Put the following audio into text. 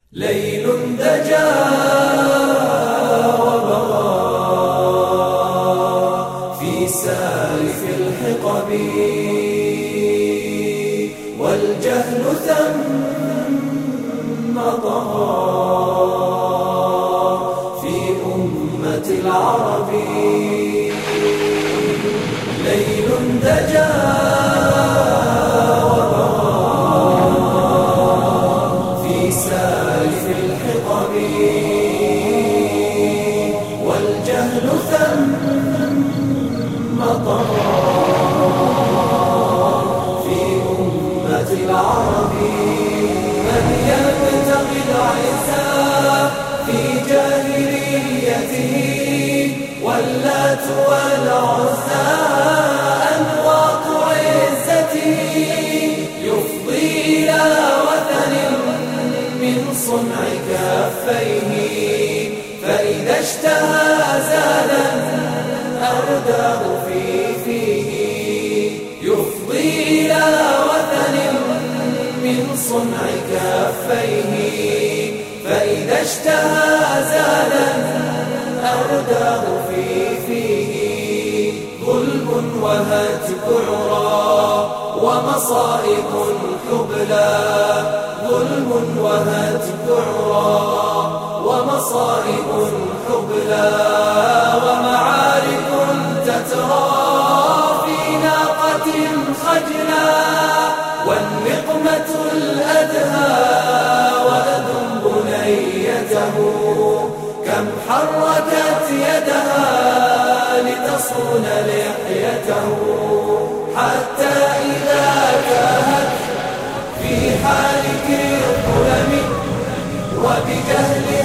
ليل دجى وبغى في سالف الحقب، والجهل ثم طغى في أمة العرب. ليل دجى والجهل ثم طغى في أمة العرب. من يبتغي العزة في جاهليته، واللات والعزى أنواط عزته، يفضي إلى وثن من صنع كفيه، فإذا اشتهى زادا أرداه في فيه. يفضي إلى وثن من صنع كفيه، فإذا اشتهى زادا أرداه في فيه. ظلم وهتك عرى ومصائب حبلى، ظلم وهتك عرى ومصائب حبلى، ومعارك تترى في ناقة خجلا، والنقمة الأدهى وأذن بنيته، كم حركت يدها لتصون لحيته، حتى إذا كانت في حالك الظلم وبجهل